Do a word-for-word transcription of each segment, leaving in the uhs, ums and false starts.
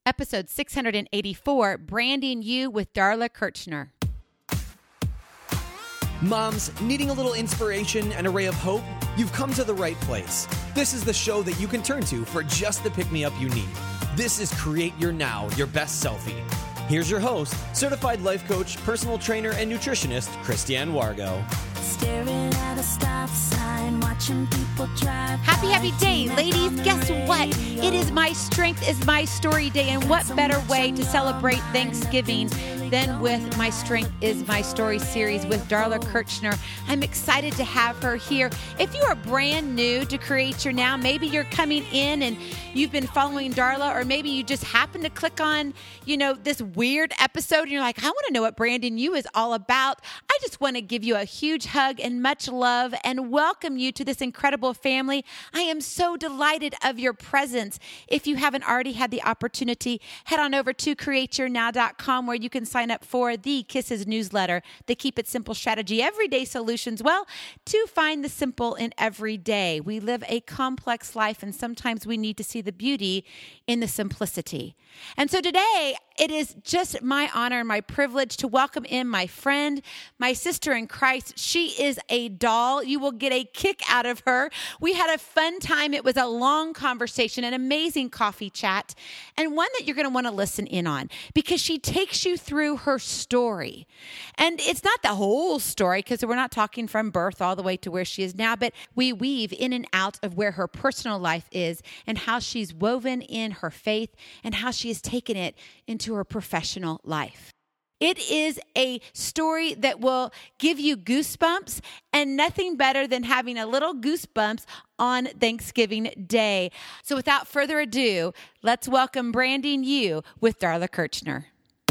Episode six hundred eighty-four, Branding You with Darla Kirchner. Moms, needing a little inspiration and a ray of hope? You've come to the right place. This is the show that you can turn to for just the pick-me-up you need. This is Create Your Now, Your Best Selfie. Here's your host, certified life coach, personal trainer, and nutritionist, Christiane Wargo. Staring at a stop sign, watching people drive. Happy, happy day, ladies. Guess what? It is My Strength is My Story Day, and what better way to celebrate Thanksgiving than with My Strength is My Story series with Darla Kirchner. I'm excited to have her here. If you are brand new to Create Your Now, maybe you're coming in and you've been following Darla, or maybe you just happen to click on, you know, this weird episode and you're like, I want to know what Branding You is all about. I just want to give you a huge hug and much love and welcome you to this incredible family. I am so delighted of your presence. If you haven't already had the opportunity, head on over to create your now dot com where you can sign up for the Kisses newsletter, the Keep It Simple Strategy Everyday Solutions. Well, to find the simple in every day. We live a complex life and sometimes we need to see the beauty in the simplicity. And so today, it is just my honor and my privilege to welcome in my friend, my sister in Christ. She is a doll. You will get a kick out of her. We had a fun time. It was a long conversation, an amazing coffee chat, and one that you're going to want to listen in on because she takes you through her story. And it's not the whole story because we're not talking from birth all the way to where she is now, but we weave in and out of where her personal life is and how she's woven in her faith and how she has taken it into her professional life. It is a story that will give you goosebumps, and nothing better than having a little goosebumps on Thanksgiving Day. So without further ado, let's welcome Branding You with Darla Kirchner.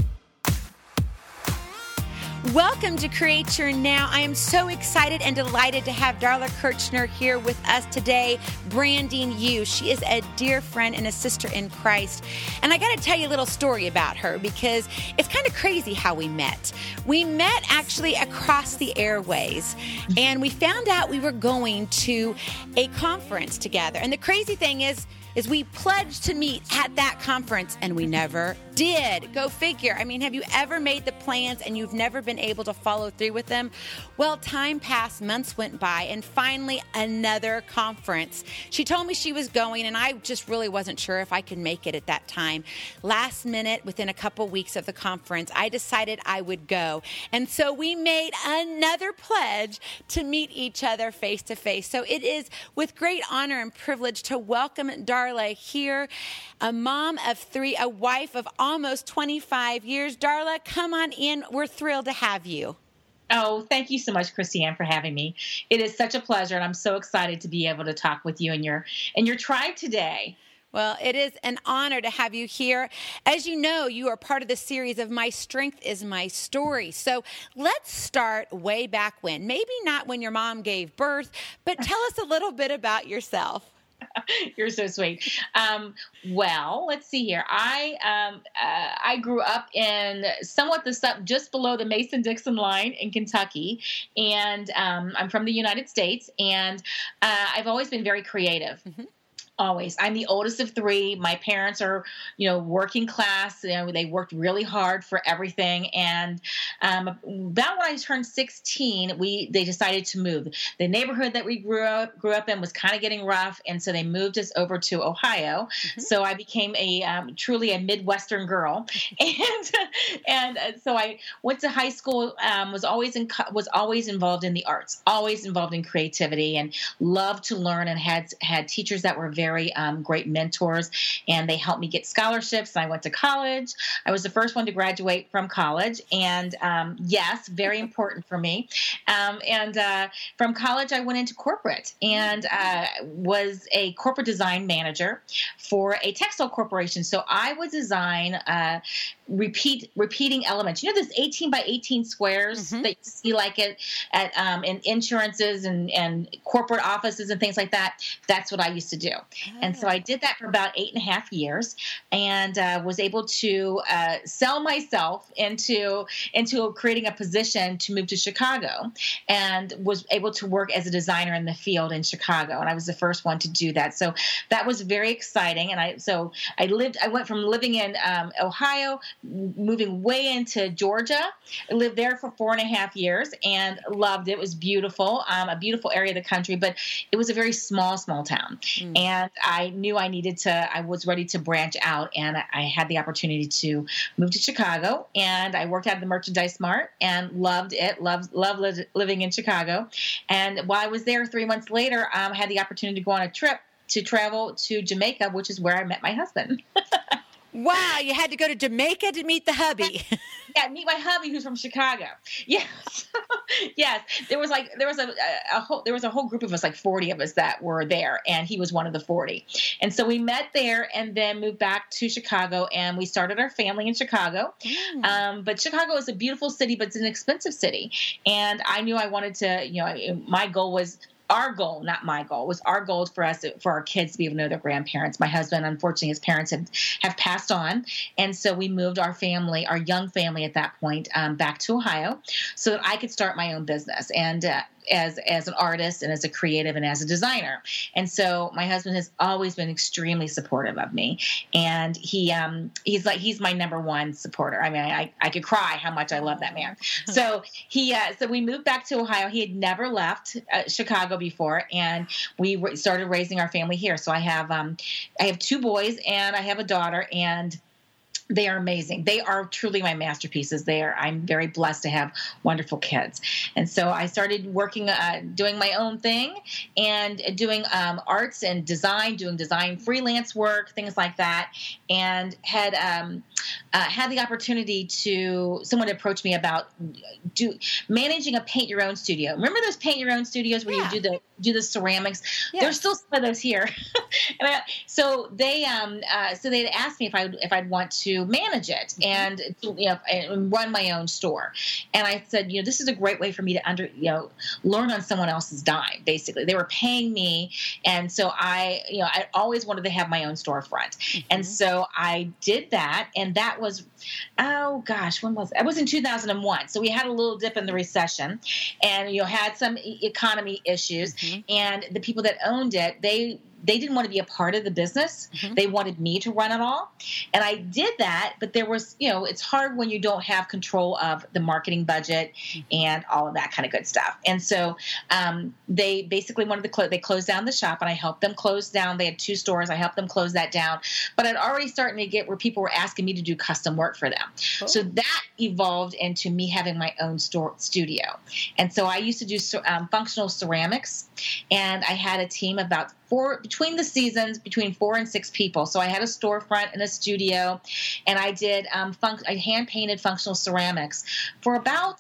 Welcome to Create Your Now. I am so excited and delighted to have Darla Kirchner here with us today, Branding You. She is a dear friend and a sister in Christ. And I got to tell you a little story about her because it's kind of crazy how we met. We met actually across the airways, and we found out we were going to a conference together. And the crazy thing is, is we pledged to meet at that conference, and we never did. Go figure. I mean, have you ever made the plans and you've never been able to follow through with them? Well, time passed, months went by, and finally another conference. She told me she was going, and I just really wasn't sure if I could make it at that time. Last minute, within a couple weeks of the conference, I decided I would go. And so we made another pledge to meet each other face to face. So it is with great honor and privilege to welcome Darla here, a mom of three, a wife of almost twenty-five years. Darla, come on in. We're thrilled to have you. Oh, thank you so much, Christiane, for having me. It is such a pleasure, and I'm so excited to be able to talk with you and your and your tribe today. Well, it is an honor to have you here. As you know, you are part of the series of My Strength is My Story. So let's start way back when. Maybe not when your mom gave birth, but tell us a little bit about yourself. You're so sweet. Um, well, let's see here. I um, uh, I grew up in somewhat the sub, just below the Mason-Dixon line in Kentucky, and um, I'm from the United States, and uh, I've always been very creative. Mm-hmm. Always. I'm the oldest of three. My parents are, you know, working class. You know, they worked really hard for everything. And um, about when I turned sixteen, we they decided to move. The neighborhood that we grew up grew up in was kind of getting rough, and so they moved us over to Ohio. Mm-hmm. So I became a um, truly a Midwestern girl, and and uh, so I went to high school. Um, was always in was always involved in the arts, always involved in creativity, and loved to learn. And had had teachers that were very Very um, great mentors, and they helped me get scholarships. I went to college. I was the first one to graduate from college, and um, yes, very important for me. Um, and uh, from college, I went into corporate and uh, was a corporate design manager for a textile corporation. So I would design uh, repeat repeating elements. You know, those eighteen by eighteen squares mm-hmm. that you see like it at um, in insurances and, and corporate offices and things like that. That's what I used to do. And so I did that for about eight and a half years, and uh, was able to uh, sell myself into into creating a position to move to Chicago, and was able to work as a designer in the field in Chicago. And I was the first one to do that. So that was very exciting. And I so I lived. I went from living in um, Ohio, moving way into Georgia. I lived there for four and a half years and loved it. It was beautiful, um, a beautiful area of the country, but it was a very small, small town. Mm. And I knew I needed to, I was ready to branch out, and I had the opportunity to move to Chicago, and I worked at the Merchandise Mart and loved it, loved, loved li- living in Chicago. And while I was there, three months later, um, I had the opportunity to go on a trip to travel to Jamaica, which is where I met my husband. Wow, you had to go to Jamaica to meet the hubby. Yeah, meet my hubby who's from Chicago. Yes. Yes. There was like there was a, a whole there was a whole group of us, like forty of us that were there, and he was one of the forty. And so we met there and then moved back to Chicago, and we started our family in Chicago. Mm. Um, but Chicago is a beautiful city, but it's an expensive city. And I knew I wanted to, you know, my goal was Our goal, not my goal, was our goal for us, for our kids to be able to know their grandparents. My husband, unfortunately, his parents have, have passed on. And so we moved our family, our young family at that point, um, back to Ohio so that I could start my own business. And uh, as as an artist and as a creative and as a designer. And so my husband has always been extremely supportive of me. And he um he's like he's my number one supporter. I mean, I, I could cry how much I love that man. So he uh, so we moved back to Ohio. He had never left uh, Chicago before, and we re- started raising our family here. So I have um I have two boys and I have a daughter, and they are amazing. They are truly my masterpieces. They are. I'm very blessed to have wonderful kids. And so I started working, uh, doing my own thing, and doing um, arts and design, doing design freelance work, things like that. And had um, uh, had the opportunity to someone approached me about do managing a paint your own studio. Remember those paint your own studios where yeah. you do the do the ceramics? Yes. There's still some of those here. and I, so they um uh, so they asked me if I if I'd want to manage it and you know and run my own store. And I said, you know, this is a great way for me to under you know learn on someone else's dime. Basically, they were paying me, and so I you know I always wanted to have my own storefront, mm-hmm. and so I did that. And that was oh gosh, when was it? It was in two thousand one. So we had a little dip in the recession, and you know had some economy issues, mm-hmm. and the people that owned it, they. They didn't want to be a part of the business. Mm-hmm. They wanted me to run it all. And I did that, but there was, you know, it's hard when you don't have control of the marketing budget mm-hmm. and all of that kind of good stuff. And so um, they basically wanted to close, they closed down the shop, and I helped them close down. They had two stores. I helped them close that down. But I'd already starting to get where people were asking me to do custom work for them. Cool. So that evolved into me having my own store studio. And so I used to do um, functional ceramics, and I had a team about four between the seasons, between four and six people. So I had a storefront and a studio, and I did um, fun- I hand painted functional ceramics for about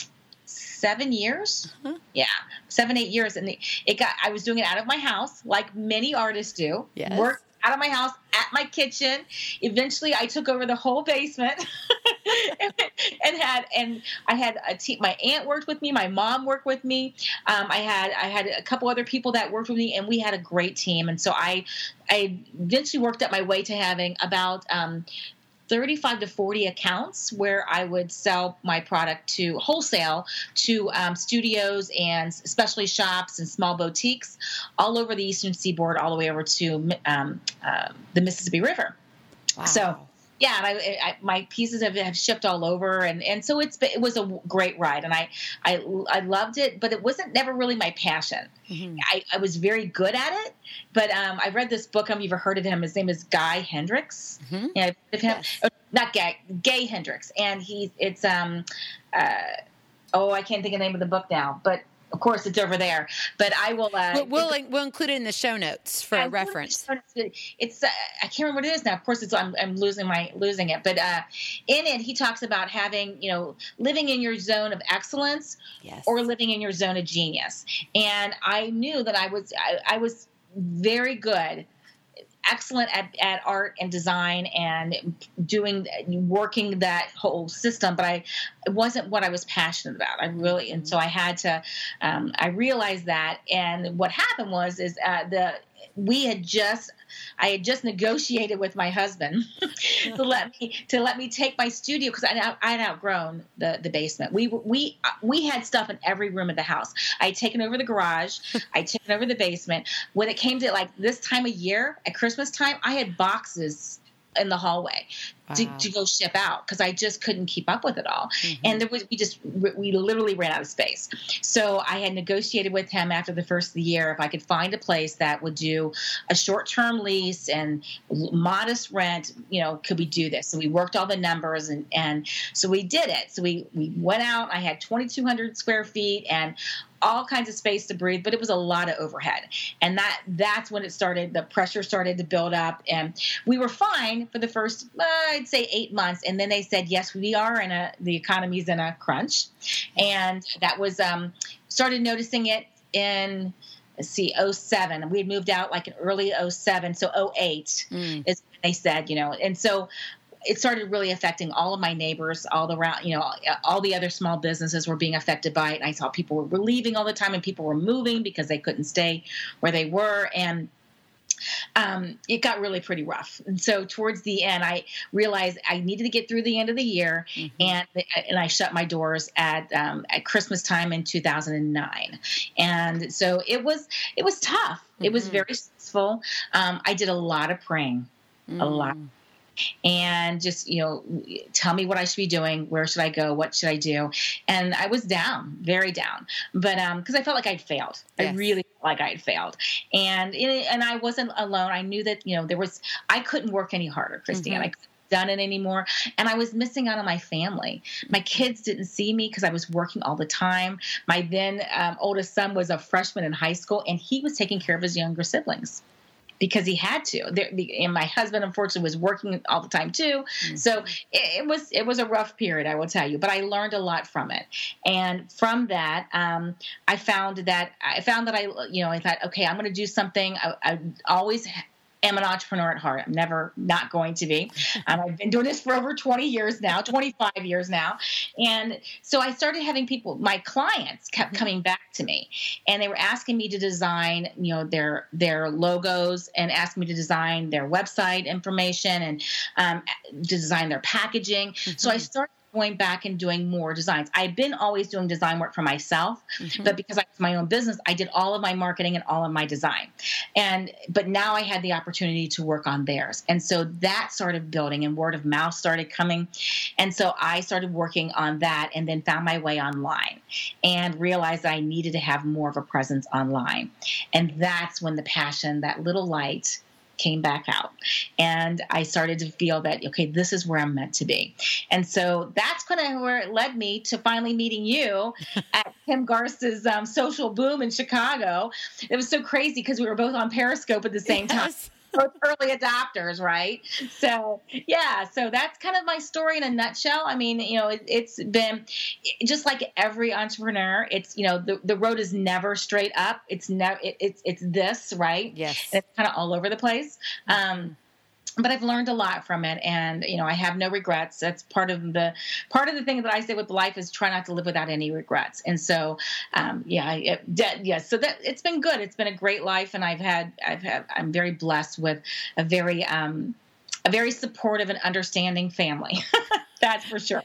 seven years. Uh-huh. Yeah, seven eight years, and it got. I was doing it out of my house, like many artists do. Yes. Work out of my house, at my kitchen. Eventually, I took over the whole basement, and, and had and I had a team. My aunt worked with me. My mom worked with me. Um, I had I had a couple other people that worked with me, and we had a great team. And so I I eventually worked up my way to having about Um, thirty-five to forty accounts where I would sell my product to wholesale to um, studios and especially shops and small boutiques all over the Eastern Seaboard, all the way over to um, uh, the Mississippi River. Wow. So, yeah, and I, I, my pieces have, have shipped all over, and, and so it's it was a great ride, and I, I I loved it, but it wasn't never really my passion. Mm-hmm. I, I was very good at it, but um, I read this book. Have you ever heard of him? His name is Guy Hendricks. Mm-hmm. Yeah, of him, yes. oh, not Guy, Gay Hendricks, and he's it's um, uh, oh I can't think of the name of the book now, but. Of course, it's over there, but I will. Uh, we'll we'll, we'll include it in the show notes for a reference. It's uh, I can't remember what it is now. Of course, it's I'm, I'm losing my losing it, but uh, in it he talks about having you know living in your zone of excellence, yes. or living in your zone of genius. And I knew that I was I, I was very good. Excellent at, at art and design and doing working that whole system, but I it wasn't what I was passionate about. I really and so I had to. Um, I realized that, and what happened was is uh, the we had just I had just negotiated with my husband to let me to let me take my studio, because I I had outgrown the the basement. We we we had stuff in every room of the house. I had taken over the garage. I had taken over the basement. When it came to like this time of year at Christmas time, I had boxes in the hallway wow. to, to go ship out, because I just couldn't keep up with it all. Mm-hmm. And there was, we just, we literally ran out of space. So I had negotiated with him after the first of the year if I could find a place that would do a short-term lease and modest rent, you know, could we do this? So we worked all the numbers, and, and so we did it. So we, we went out. I had twenty-two hundred square feet and all kinds of space to breathe, but it was a lot of overhead. And that that's when it started, the pressure started to build up. And we were fine for the first, uh, I'd say eight months. And then they said, yes, we are in a, the economy's in a crunch. And that was, um, started noticing it in, let's see, oh seven. We had moved out like in early oh seven. So oh eight mm. is when they said, you know, and so it started really affecting all of my neighbors, all the around, you know, all the other small businesses were being affected by it. And I saw people were leaving all the time, and people were moving because they couldn't stay where they were. And um, it got really pretty rough. And so towards the end, I realized I needed to get through the end of the year. Mm-hmm. And and I shut my doors at um, at Christmas time in two thousand nine. And so it was it was tough. Mm-hmm. It was very stressful. Um, I did a lot of praying, mm-hmm. a lot. And just, you know, tell me what I should be doing. Where should I go? What should I do? And I was down, very down, but um, because I felt like I'd failed. Yes. I really felt like I had failed. And and I wasn't alone. I knew that, you know, there was, I couldn't work any harder, Christine. Mm-hmm. I couldn't done it anymore. And I was missing out on my family. My kids didn't see me because I was working all the time. My then um, oldest son was a freshman in high school, and he was taking care of his younger siblings because he had to. There, and my husband, unfortunately, was working all the time too. Mm-hmm. So it, it was it was a rough period, I will tell you. But I learned a lot from it. And from that, um, I found that I found that I, you know, I thought, okay, I'm going to do something. I, I always am an entrepreneur at heart. I'm never not going to be. Um, I've been doing this for over twenty years now, twenty-five years now. And so I started having people, my clients kept coming back to me, and they were asking me to design, you know, their, their logos, and asking me to design their website information, and um, to design their packaging. Mm-hmm. So I started going back and doing more designs. I've been always doing design work for myself, mm-hmm. but because I was my own business, I did all of my marketing and all of my design. And but now I had the opportunity to work on theirs. And so that started building, and word of mouth started coming. And so I started working on that, and then found my way online and realized that I needed to have more of a presence online. And that's when the passion, that little light, came back out. And I started to feel that, okay, this is where I'm meant to be. And so that's kind of where it led me to finally meeting you at Kim Garst's um, Social Boom in Chicago. It was so crazy because we were both on Periscope at the same time. Yes. Both early adopters, right? So, yeah, so that's kind of my story in a nutshell. I mean, you know, it, it's been just like every entrepreneur. It's, you know, the, the road is never straight up. It's never, it, it's, it's this, right? Yes. And it's kind of all over the place. Um, But I've learned a lot from it, and you know I have no regrets. That's part of the part of the thing that I say with life is try not to live without any regrets. And so, um, yeah, it, yes. Yeah, so that it's been good. It's been a great life, and I've had I've had I'm very blessed with a very um, a very supportive and understanding family. That's for sure.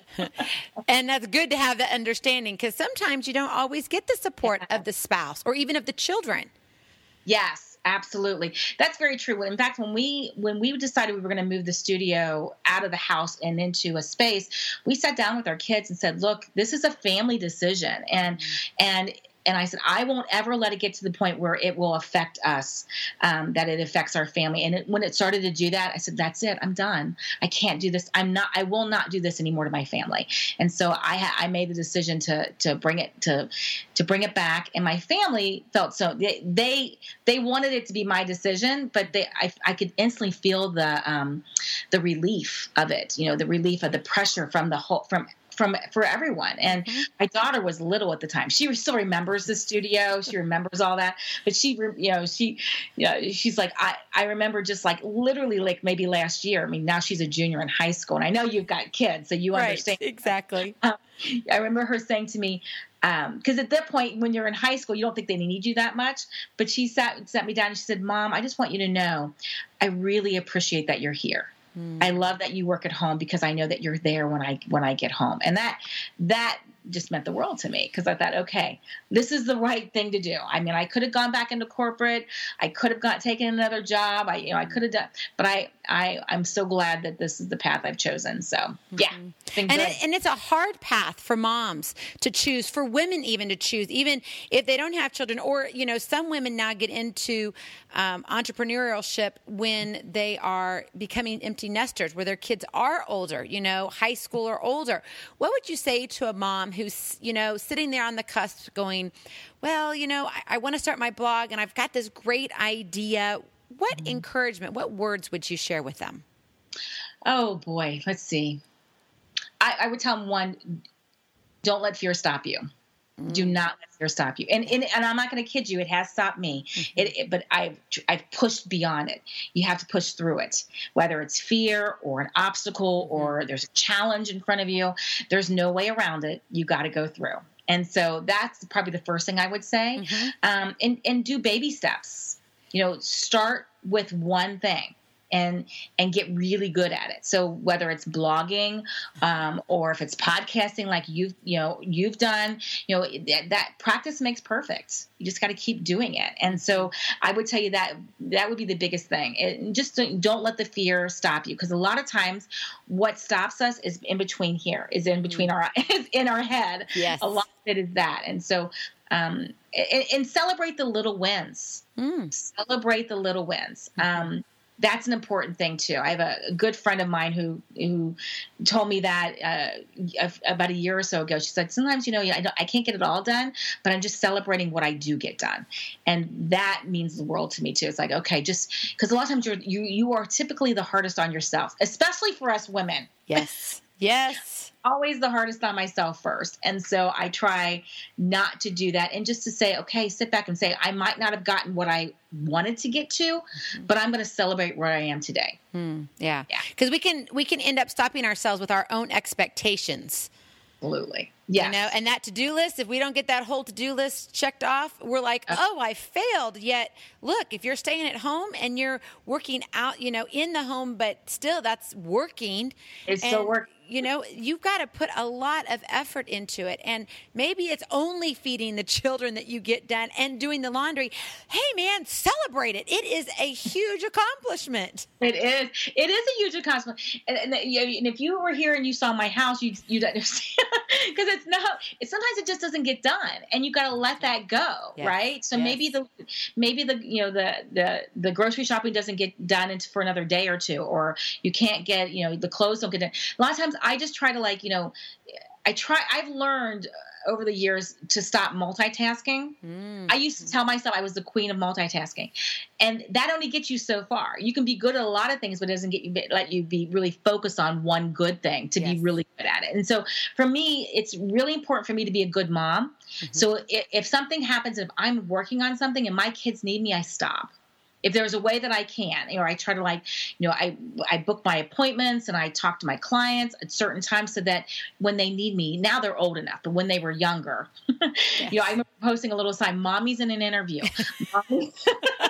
And that's good to have that understanding, because sometimes you don't always get the support yeah. of the spouse or even of the children. Yes. Absolutely. That's very true. In fact, when we when we decided we were going to move the studio out of the house and into a space, we sat down with our kids and said, look, this is a family decision. And and And I said, I won't ever let it get to the point where it will affect us, um, that it affects our family. And it, when it started to do that, I said, that's it. I'm done. I can't do this. I'm not, I will not do this anymore to my family. And so I, I made the decision to, to bring it, to, to bring it back. And my family felt so they, they, they wanted it to be my decision, but they, I, I could instantly feel the, um, the relief of it, you know, the relief of the pressure from the whole, from, from for everyone. And Mm-hmm. my daughter was little at the time. She still remembers the studio. She remembers all that. But she, you know, she, you know, she's like, I, I remember just like literally like maybe last year. I mean, now she's a junior in high school, and I know you've got kids, so you Right, understand. exactly. Um, I remember her saying to me, because um, at that point, when you're in high school, you don't think they need you that much. But she sat sat me down and she said, "Mom, I just want you to know, I really appreciate that you're here. Mm. I love that you work at home because I know that you're there when I when I get home." And that that just meant the world to me, because I thought, okay, this is the right thing to do. I mean, I could have gone back into corporate. I could have got taken another job. I, you know, I could have done, but I, I, I'm so glad that this is the path I've chosen. So yeah, Mm-hmm. it's been And good. it, and it's a hard path for moms to choose, for women even to choose, even if they don't have children. Or, you know, some women now get into um, entrepreneurship when they are becoming empty nesters, where their kids are older, you know, high school or older. What would you say to a mom who's, you know, sitting there on the cusp going, well, you know, I, I want to start my blog and I've got this great idea. What mm-hmm. encouragement, what words would you share with them? Oh boy, let's see. I, I would tell them, one, don't let fear stop you. Mm. Do not let fear stop you. And and, and I'm not going to kid you, it has stopped me. Mm-hmm. It, it, but I've I've pushed beyond it. You have to push through it, whether it's fear or an obstacle or there's a challenge in front of you. There's no way around it. You got to go through. And so that's probably the first thing I would say. Mm-hmm. Um, and and do baby steps. You know, start with one thing. And and get really good at it. So whether it's blogging um, or if it's podcasting, like you've you know you've done, you know that, that practice makes perfect. You just got to keep doing it. And so I would tell you that that would be the biggest thing. It, just don't, don't let the fear stop you, because a lot of times what stops us is in between here, is in between our is in our head. Yes, a lot of it is that. And so. Um, and, and celebrate the little wins. Mm. Celebrate the little wins. Mm-hmm. Um, That's an important thing too. I have a, a good friend of mine who who told me that uh, about a year or so ago. She said, "Sometimes, you know, I, don't, I can't get it all done, but I'm just celebrating what I do get done," and that means the world to me too. It's like, okay, just because a lot of times you're, you you are typically the hardest on yourself, especially for us women. Yes, yes. Always the hardest on myself first. And so I try not to do that, and just to say, okay, sit back and say, I might not have gotten what I wanted to get to, mm-hmm. but I'm going to celebrate where I am today. Mm, yeah. Yeah. Cause we can, we can end up stopping ourselves with our own expectations. Absolutely. Yeah. You know, and that to-do list, if we don't get that whole to-do list checked off, we're like, oh, I failed. Yet, look, if you're staying at home and you're working out, you know, in the home, but still that's working. It's and, still working. You know, you've got to put a lot of effort into it. And maybe it's only feeding the children that you get done and doing the laundry. Hey, man, celebrate it. It is a huge accomplishment. It is. It is a huge accomplishment. And, and, and if you were here and you saw my house, you'd, you'd understand. Because it's not, it, sometimes it just doesn't get done. And you got to let that go, yes. right? So yes. maybe the, maybe the, you know, the, the, the grocery shopping doesn't get done into, for another day or two, or you can't get, you know, the clothes don't get done. A lot of times I just try to, like, you know, I try, I've learned over the years to stop multitasking. Mm. I used to tell myself I was the queen of multitasking, and that only gets you so far. You can be good at a lot of things, but it doesn't get you, let you be really focused on one good thing to yes. be really good at it. And so for me, it's really important for me to be a good mom. Mm-hmm. So if, if something happens, if I'm working on something and my kids need me, I stop. If there's a way that I can, or I try to, like, you know, I I book my appointments and I talk to my clients at certain times so that when they need me, now they're old enough, but when they were younger, yes. you know, I remember posting a little sign, "Mommy's in an interview." Mommy's,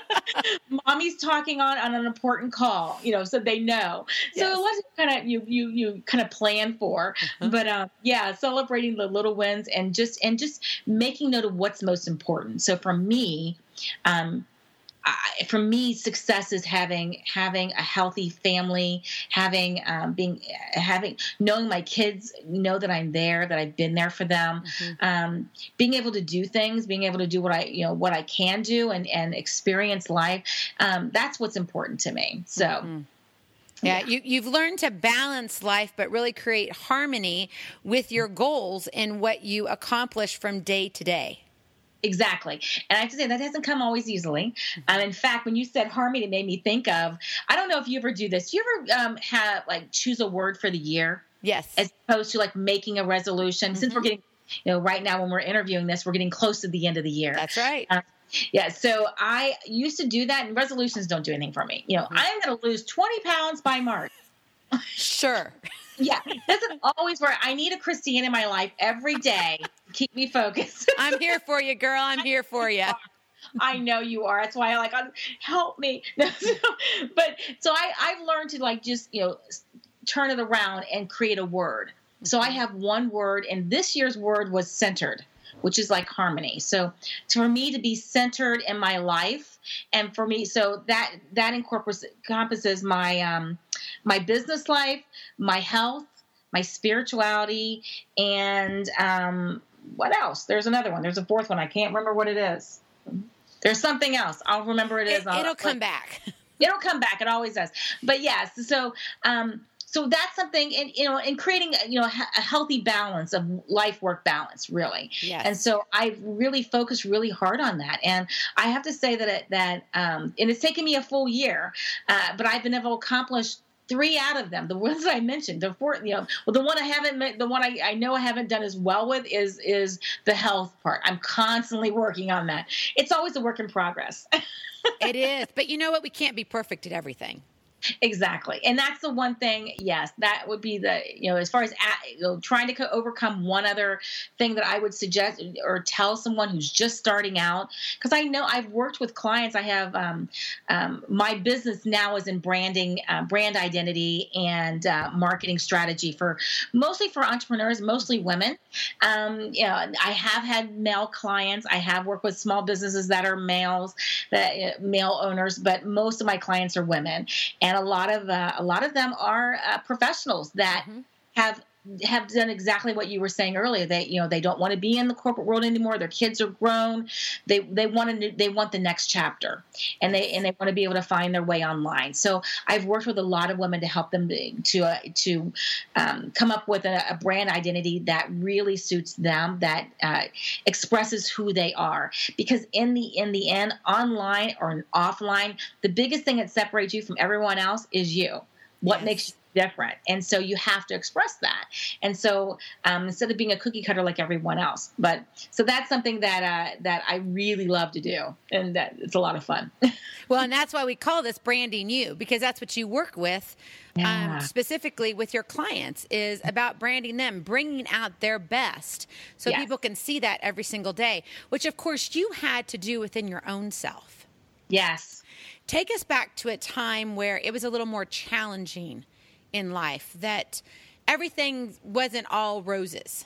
Mommy's talking on, on an important call, you know, so they know. So yes. a lot of kind of you you you kind of plan for, uh-huh. but um, yeah, celebrating the little wins and just and just making note of what's most important. So for me, um. I, for me, success is having having a healthy family, having um, being having knowing my kids know that I'm there, that I've been there for them, mm-hmm. um, being able to do things, being able to do what I you know what I can do and, and experience life. Um, that's what's important to me. So. Mm-hmm. Yeah, you, you've learned to balance life, but really create harmony with your goals and what you accomplish from day to day. Exactly. And I have to say that hasn't come always easily. Um, in fact, when you said harmony, it made me think of, I don't know if you ever do this. Do you ever um, have like choose a word for the year? Yes. As opposed to like making a resolution. Mm-hmm. Since we're getting, you know, right now when we're interviewing this, we're getting close to the end of the year. That's right. Uh, yeah. So I used to do that, and resolutions don't do anything for me. You know, mm-hmm. I'm going to lose twenty pounds by March. Sure. Yeah. This is always where I need a Christine in my life every day to keep me focused. I'm here for you, girl. I'm here for you. I know you are. That's why I like, help me. But so I, I've learned to like, just, you know, turn it around and create a word. So I have one word, and this year's word was centered, which is like harmony. So for me to be centered in my life, and for me, so that, that incorporates, encompasses my, um, my business life, my health, my spirituality, and, um, what else? There's another one. There's a fourth one. I can't remember what it is. There's something else. I'll remember it is. It, it'll come back. It'll come back. It always does. But yes, so um, so that's something, in, you know, in creating, you know, a healthy balance of life work balance, really. Yes. And so I've really focused really hard on that. And I have to say that it, that um, and it's taken me a full year, uh, but I've been able to accomplish three out of them, the ones that I mentioned, the four, you know, well, the one I haven't, the one I, I know I haven't done as well with is, is the health part. I'm constantly working on that. It's always a work in progress. It is. But you know what? We can't be perfect at everything. Exactly. And that's the one thing, yes, that would be the, you know, as far as, you know, trying to co- overcome one other thing that I would suggest or tell someone who's just starting out. Because I know I've worked with clients. I have, um, um, my business now is in branding, uh, brand identity and uh, marketing strategy for mostly for entrepreneurs, mostly women. Um, you know, I have had male clients. I have worked with small businesses that are males, that uh, male owners, but most of my clients are women. And And a lot of uh, a lot of them are uh, professionals that mm-hmm. have have done exactly what you were saying earlier. They you know they don't want to be in the corporate world anymore. Their kids are grown. They they want to they want the next chapter, and they and they want to be able to find their way online. So I've worked with a lot of women to help them to uh, to um, come up with a, a brand identity that really suits them, that uh, expresses who they are. Because in the in the end, online or offline, the biggest thing that separates you from everyone else is you. What yes. makes you different. And so you have to express that. And so um, instead of being a cookie cutter like everyone else. But so that's something that uh, that I really love to do. And that it's a lot of fun. Well, and that's why we call this Branding You, because that's what you work with yeah. um, specifically with your clients, is about branding them, bringing out their best so yes. people can see that every single day, which of course you had to do within your own self. Yes. Take us back to a time where it was a little more challenging in life, that everything wasn't all roses.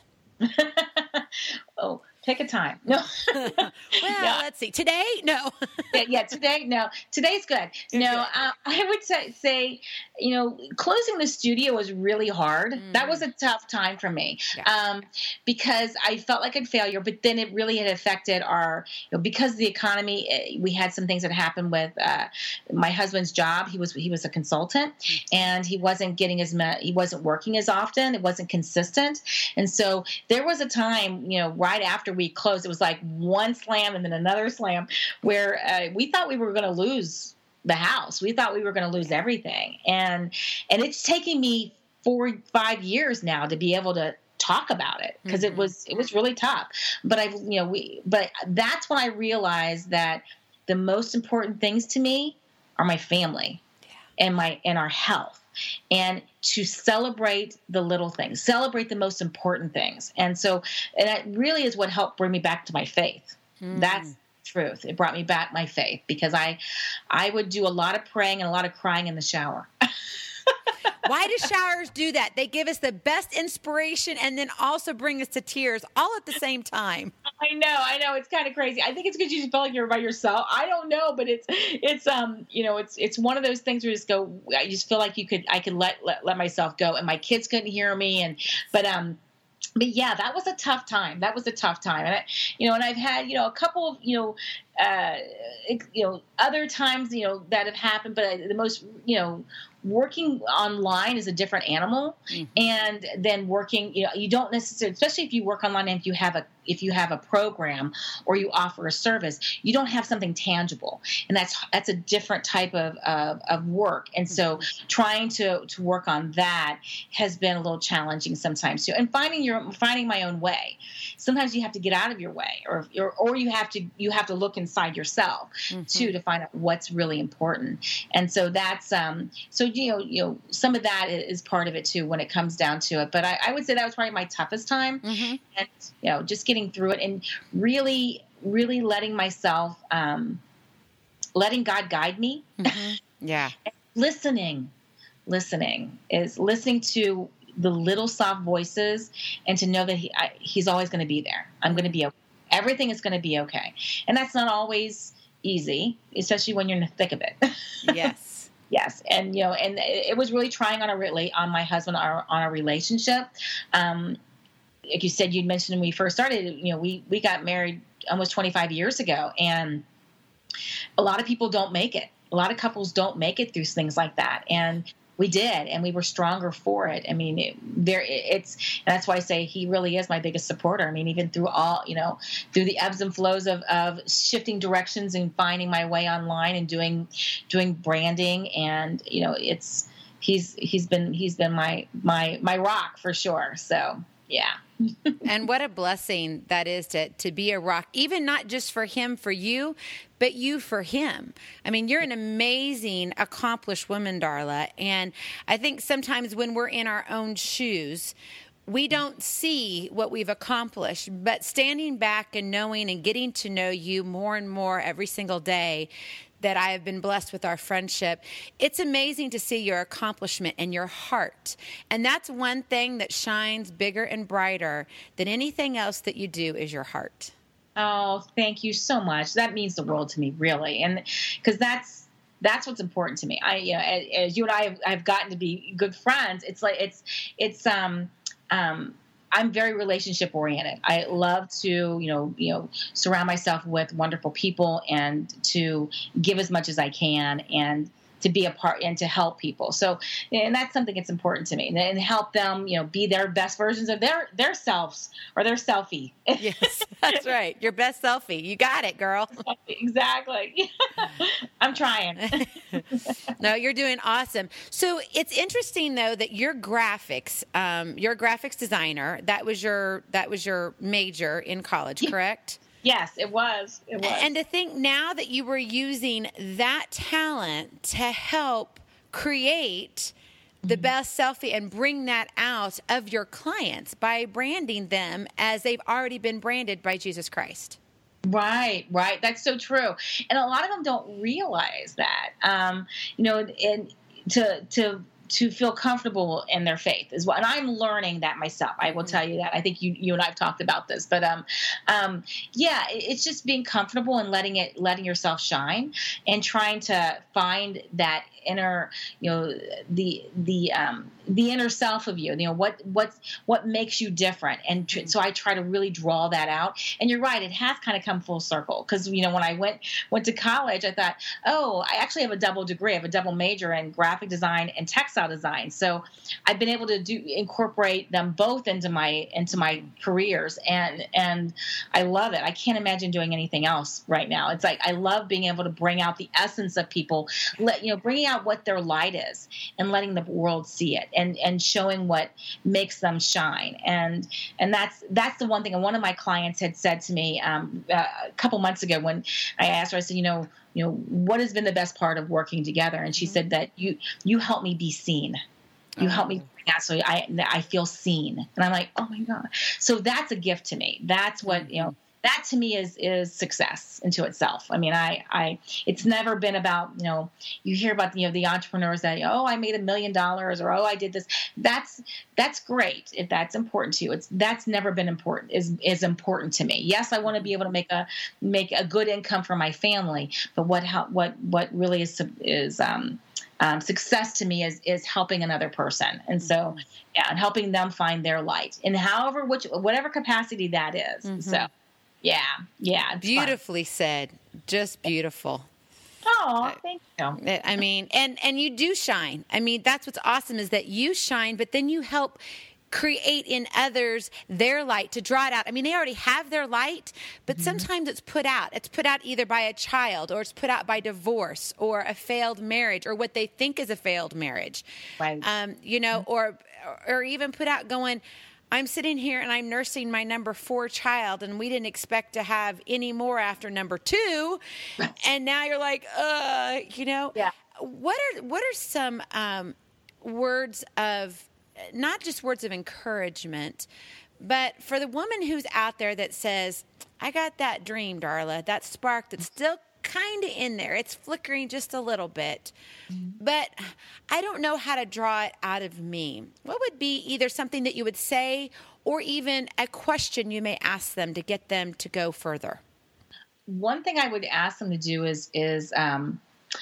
Oh, take a time. No. Well, yeah. Let's see. Today? No. yeah, yeah, today? No. Today's good. You're no, good. Uh, I would say, say, you know, closing the studio was really hard. Mm. That was a tough time for me yeah. um, because I felt like a failure, but then it really had affected our, you know, because of the economy, we had some things that happened with uh, my husband's job. He was, he was a consultant mm. and he wasn't getting as much, he wasn't working as often. It wasn't consistent. And so there was a time, you know, right after we closed, it was like one slam and then another slam where uh, we thought we were going to lose the house. We thought we were going to lose everything. And, and it's taken me four, five years now to be able to talk about it because mm-hmm. it was, it was really tough, but I've, you know, we, but that's when I realized that the most important things to me are my family yeah. and my, and our health. And to celebrate the little things, celebrate the most important things. And so, and that really is what helped bring me back to my faith. Mm. That's the truth. It brought me back my faith because I, I would do a lot of praying and a lot of crying in the shower. Why do showers do that? They give us the best inspiration and then also bring us to tears all at the same time. I know, I know. It's kind of crazy. I think it's because you just feel like you're by yourself. I don't know, but it's, it's, um, you know, it's, it's one of those things where you just go, I just feel like you could, I could let, let, let myself go, and my kids couldn't hear me. And, but, um, But yeah, that was a tough time. That was a tough time. And, I, you know, and I've had, you know, a couple of, you know, uh, you know, other times, you know, that have happened, but the most, you know, working online is a different animal. Mm-hmm. And then working, you know, you don't necessarily, especially if you work online and if you have a, if you have a program or you offer a service, you don't have something tangible. And that's, that's a different type of, of, of work. And so trying to, to work on that has been a little challenging sometimes too. And finding your, finding my own way. Sometimes you have to get out of your way, or, or, or you have to, you have to look inside yourself mm-hmm. too, to find out what's really important. And so that's, um, so, you know, you know, some of that is part of it too, when it comes down to it. But I, I would say that was probably my toughest time. Mm-hmm. And, you know, just getting through it and really, really letting myself, um, letting God guide me. Mm-hmm. Yeah. listening, listening is listening to the little soft voices and to know that he, I, he's always going to be there. I'm going to be okay. Everything is going to be okay. And that's not always easy, especially when you're in the thick of it. Yes. Yes. And, you know, and it was really trying on a relate on my husband, our, on a relationship. Um, like you said, you'd mentioned when we first started, you know, we, we got married almost twenty-five years ago, and a lot of people don't make it. A lot of couples don't make it through things like that. And we did, and we were stronger for it. I mean, it, there it's, and that's why I say he really is my biggest supporter. I mean, even through all, you know, through the ebbs and flows of, of shifting directions and finding my way online and doing, doing branding. And, you know, it's, he's, he's been, he's been my, my, my rock for sure. So, yeah. And what a blessing that is to, to be a rock, even not just for him, for you, but you for him. I mean, you're an amazing, accomplished woman, Darla. And I think sometimes when we're in our own shoes, we don't see what we've accomplished, but standing back and knowing and getting to know you more and more every single day, that I have been blessed with our friendship. It's amazing to see your accomplishment and your heart. And that's one thing that shines bigger and brighter than anything else that you do is your heart. Oh, thank you so much. That means the world to me, really. And because that's, that's what's important to me. I, you know, as, as you and I have, I've gotten to be good friends. It's like, it's, it's, um, um, I'm very relationship oriented. I love to, you know, you know, surround myself with wonderful people and to give as much as I can and to be a part and to help people. So, and that's something that's important to me, and, and help them, you know, be their best versions of their, their selves or their selfie. Yes, that's right. Your best selfie. You got it, girl. Exactly. I'm trying. No, you're doing awesome. So it's interesting though, that your graphics, um, you're a graphics designer. That was your, that was your major in college, correct? Yes, it was. It was. And to think now that you were using that talent to help create the best selfie and bring that out of your clients by branding them as they've already been branded by Jesus Christ. Right, right. That's so true. And a lot of them don't realize that, um, you know, and to, to, to feel comfortable in their faith as well. And I'm learning that myself. I will tell you that. I think you, you and I've talked about this, but, um, um, yeah, it's just being comfortable and letting it, letting yourself shine and trying to find that inner, you know, the, the, um, the inner self of you, you know, what, what, what makes you different. And tr- so I try to really draw that out. And you're right. It has kind of come full circle. Cause you know, when I went, went to college, I thought, oh, I actually have a double degree. I have a double major in graphic design and textile design. So I've been able to do, incorporate them both into my, into my careers. And, and I love it. I can't imagine doing anything else right now. It's like, I love being able to bring out the essence of people, let, you know, bringing out what their light is and letting the world see it. And, and showing what makes them shine. And, and that's, that's the one thing. And one of my clients had said to me um, uh, a couple months ago when I asked her, I said, you know, you know, what has been the best part of working together? And she mm-hmm. said that you, you help me be seen. You oh. help me. Yeah, so I, I feel seen. And I'm like, oh my God. So that's a gift to me. That's what, you know, that to me is, is success into itself. I mean, I, I, it's never been about, you know, you hear about, you know, the entrepreneurs that, oh, I made a million dollars or, oh, I did this. That's, that's great. If that's important to you, it's, that's never been important, is, is important to me. Yes. I want to be able to make a, make a good income for my family, but what, how, what, what really is, is, um, Um, success to me is, is helping another person. And so, yeah, and helping them find their light in however, which, whatever capacity that is. Mm-hmm. So, Yeah, yeah. It's Beautifully fun. said. Just beautiful. Oh, thank you. I mean, and, and you do shine. I mean, that's what's awesome is that you shine, but then you help create in others their light to draw it out. I mean, they already have their light, but mm-hmm. sometimes it's put out. It's put out either by a child or it's put out by divorce or a failed marriage or what they think is a failed marriage. Right. Um, you know, mm-hmm. or or even put out going, I'm sitting here and I'm nursing my number four child and we didn't expect to have any more after number two. And now you're like, uh, you know, yeah. what are, what are some um, words of, not just words of encouragement, but for the woman who's out there that says, I got that dream, Darla, that spark that's still kind of in there. It's flickering just a little bit, but I don't know how to draw it out of me. What would be either something that you would say or even a question you may ask them to get them to go further? One thing I would ask them to do is, is um,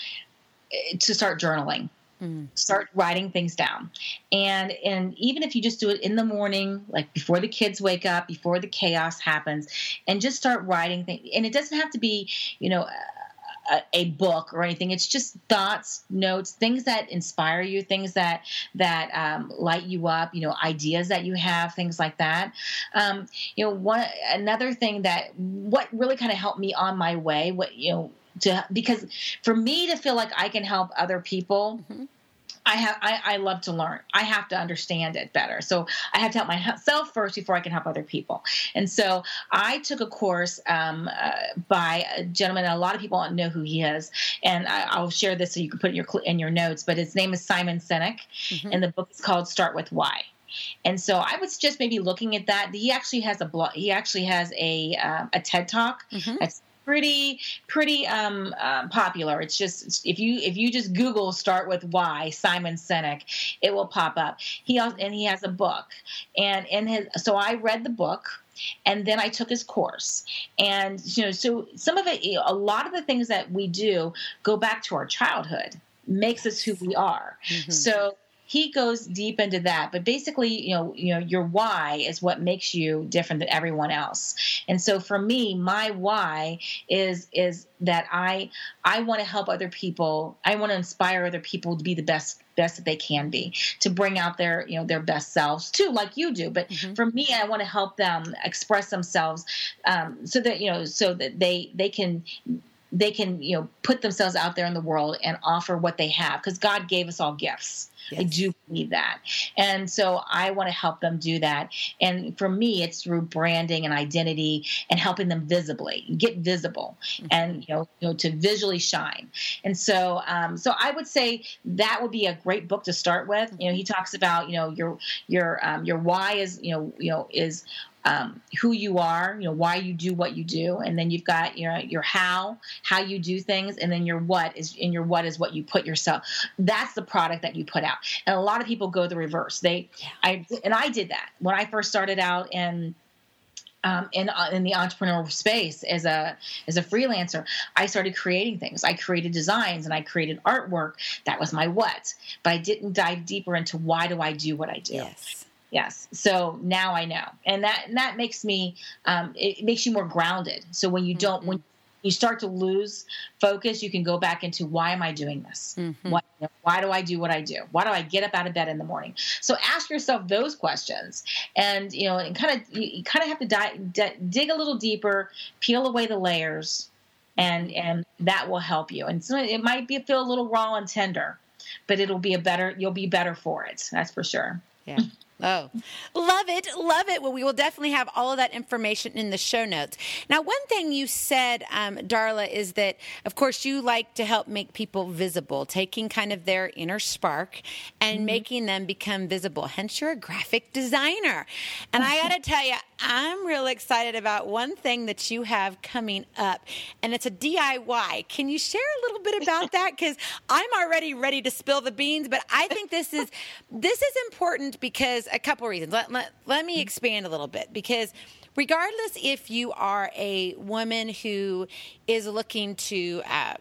to start journaling. Start writing things down. And and even if you just do it in the morning, like before the kids wake up, before the chaos happens, and just start writing things. And it doesn't have to be, you know, a, a book or anything. It's just thoughts, notes, things that inspire you, things that that um, light you up, you know, ideas that you have, things like that. Um, you know, one another thing that what really kind of helped me on my way, what you know, to because for me to feel like I can help other people. Mm-hmm. I have. I, I love to learn. I have to understand it better. So I have to help myself first before I can help other people. And so I took a course um, uh, by a gentleman. A lot of people don't know who he is, and I, I'll share this so you can put it in your in your notes. But his name is Simon Sinek, mm-hmm. and the book is called Start With Why. And so I was just maybe looking at that. He actually has a blog. He actually has a uh, a TED Talk. Mm-hmm. That's pretty pretty um, um, popular. It's just if you if you just Google Start With Why Simon Sinek, it will pop up. He also, and he has a book, and in his so I read the book. And then I took his course, and you know, so some of it, you know, a lot of the things that we do go back to our childhood, makes us who we are. Mm-hmm. So he goes deep into that, but basically, you know, you know, your why is what makes you different than everyone else. And so for me, my why is is that I I want to help other people. I want to inspire other people to be the best best that they can be, to bring out their, you know, their best selves too, like you do. But mm-hmm. for me, I want to help them express themselves um, so that, you know, so that they they can they can, you know, put themselves out there in the world and offer what they have, because God gave us all gifts. Yes. I do believe that. And so I want to help them do that. And for me, it's through branding and identity and helping them visibly get visible mm-hmm. and, you know, you know, to visually shine. And so, um, so I would say that would be a great book to start with. You know, he talks about, you know, your, your, um, your why is, you know, you know, is, Um, who you are, you know, why you do what you do, and then you've got your your how, how you do things, and then your what is, and your what is what you put yourself. That's the product that you put out. And a lot of people go the reverse. They, yeah. I, and I did that when I first started out in. Um, in uh, in the entrepreneurial space as a as a freelancer, I started creating things. I created designs and I created artwork. That was my what, but I didn't dive deeper into why do I do what I do. Yes. Yes. So now I know. And that, and that makes me, um, it makes you more grounded. So when you don't, mm-hmm. when you start to lose focus, you can go back into why am I doing this? Mm-hmm. Why, why do I do what I do? Why do I get up out of bed in the morning? So ask yourself those questions, and, you know, and kind of, you, you kind of have to di- di- dig a little deeper, peel away the layers, and, and that will help you. And so it might be feel a little raw and tender, but it'll be a better, you'll be better for it. That's for sure. Yeah. Oh, love it. Love it. Well, we will definitely have all of that information in the show notes. Now, one thing you said, um, Darla, is that, of course, you like to help make people visible, taking kind of their inner spark and mm-hmm. making them become visible. Hence, you're a graphic designer. And I got to tell you, I'm real excited about one thing that you have coming up, and it's a D I Y. Can you share a little bit about that? Because I'm already ready to spill the beans, but I think this is this is important because a couple reasons. Let, let, let me expand a little bit, because regardless if you are a woman who is looking to uh,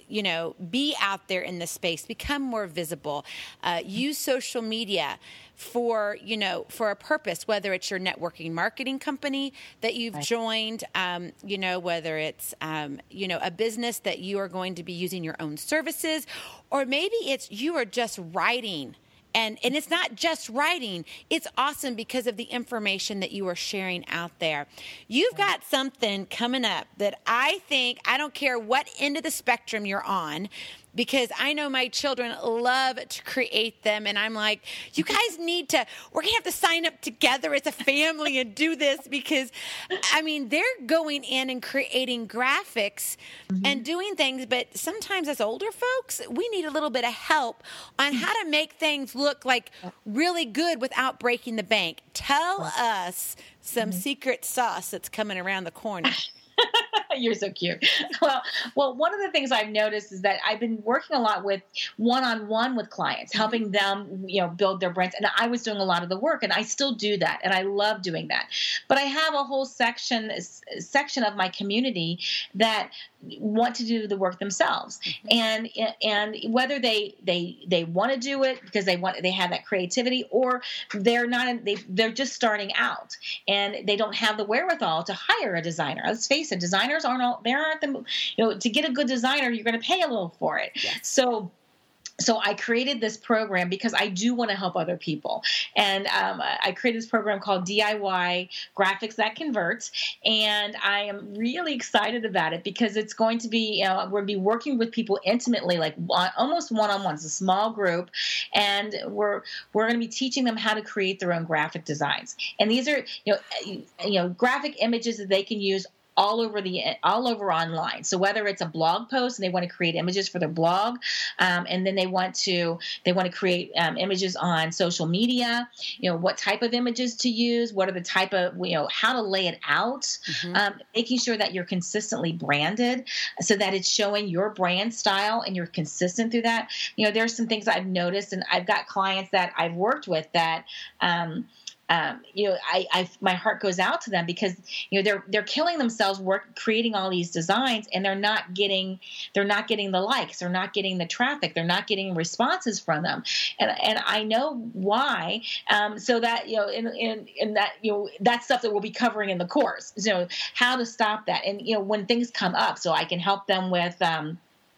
you know, be out there in the space, become more visible, uh, use social media for, you know, for a purpose, whether it's your networking marketing company that you've right. joined, um, you know, whether it's, um, you know, a business that you are going to be using your own services, or maybe it's you are just writing. And and it's not just writing. It's awesome because of the information that you are sharing out there. You've got something coming up that I think, I don't care what end of the spectrum you're on, because I know my children love to create them. And I'm like, you guys need to, we're going to have to sign up together as a family and do this, because, I mean, they're going in and creating graphics mm-hmm. and doing things. But sometimes as older folks, we need a little bit of help on how to make things look like really good without breaking the bank. Tell us some mm-hmm. secret sauce that's coming around the corner. You're so cute. Well, well, one of the things I've noticed is that I've been working a lot with one-on-one with clients, helping them, you know, build their brands. And I was doing a lot of the work, and I still do that, and I love doing that. But I have a whole section section of my community that want to do the work themselves, and and whether they they they want to do it because they want they have that creativity, or they're not they they're just starting out and they don't have the wherewithal to hire a designer. Let's face it, designers aren't all, they aren't the, you know, to get a good designer, you're going to pay a little for it. Yes. So So I created this program because I do want to help other people. And um, I created this program called D I Y Graphics That Convert. And I am really excited about it because it's going to be, you know, we're going to be working with people intimately, like almost one-on-one. It's a small group. And we're we're going to be teaching them how to create their own graphic designs. And these are, you know, you know, graphic images that they can use all over the all over online. So whether it's a blog post and they want to create images for their blog, um, and then they want to they want to create um, images on social media, you know, what type of images to use, what are the type of, you know, how to lay it out, mm-hmm. um, making sure that you're consistently branded so that it's showing your brand style and you're consistent through that. You know, there's some things I've noticed, and I've got clients that I've worked with that. Um, Um, you know, I, I, my heart goes out to them because, you know, they're, they're killing themselves work, creating all these designs, and they're not getting, they're not getting the likes, they're not getting the traffic, they're not getting responses from them. And, and I know why. Um, so that, you know, in, in, in that, you know, that's stuff that we'll be covering in the course, you know, how to stop that. And, you know, when things come up, so I can help them with, um,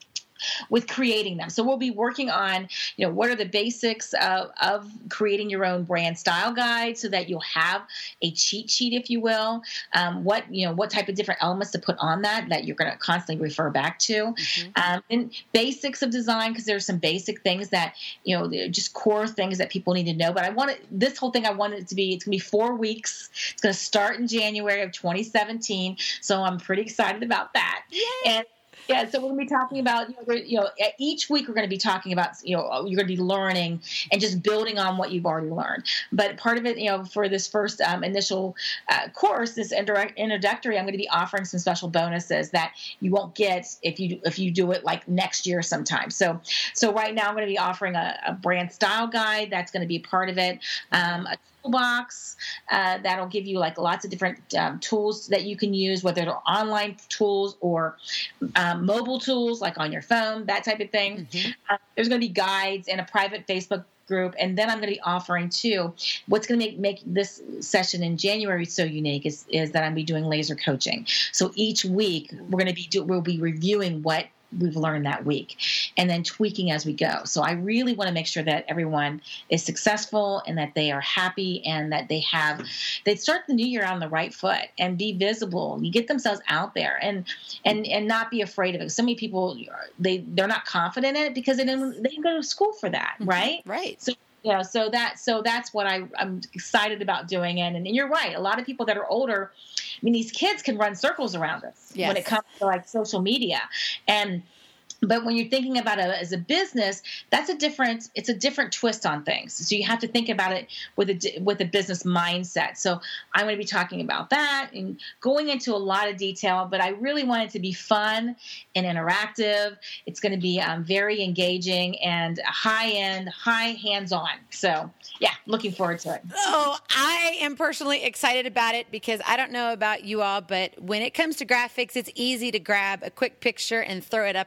with creating them. So we'll be working on, you know, what are the basics of, of creating your own brand style guide so that you'll have a cheat sheet, if you will. Um, what, you know, what type of different elements to put on that, that you're going to constantly refer back to. Mm-hmm. Um, and basics of design, because there's some basic things that, you know, just core things that people need to know. But I want it, this whole thing, I want it to be, it's going to be four weeks. It's going to start in January of twenty seventeen. So I'm pretty excited about that. Yay. And yeah, so we're going to be talking about, you know, you know, each week we're going to be talking about, you know, you're going to be learning and just building on what you've already learned. But part of it, you know, for this first um, initial uh, course, this indirect, introductory, I'm going to be offering some special bonuses that you won't get if you if you do it like next year sometime. So, so right now I'm going to be offering a, a brand style guide that's going to be part of it. Um, a toolbox uh, that'll give you like lots of different um, tools that you can use, whether they're online tools or um, mobile tools like on your phone, that type of thing. Mm-hmm. Uh, there's going to be guides and a private Facebook group. And then I'm going to be offering too, what's going to make, make this session in January so unique is, is that I'm going to be doing laser coaching. So each week we're going to be, do, we'll be reviewing what we've learned that week and then tweaking as we go. So I really want to make sure that everyone is successful and that they are happy and that they have, they start the new year on the right foot and be visible. You get themselves out there and, and, and not be afraid of it. So many people, they, they're not confident in it because they didn't, they didn't go to school for that. Right. Right. So, you know, so that, so that's what I, I'm excited about doing. And, and you're right. A lot of people that are older, I mean, these kids can run circles around us yes. when it comes to like social media. And, but when you're thinking about it as a business, that's a different, it's a different twist on things. So you have to think about it with a, with a business mindset. So I'm going to be talking about that and going into a lot of detail, but I really want it to be fun and interactive. It's going to be um, very engaging and high end, high hands on. So yeah, looking forward to it. Oh, I am personally excited about it because I don't know about you all, but when it comes to graphics, it's easy to grab a quick picture and throw it up there.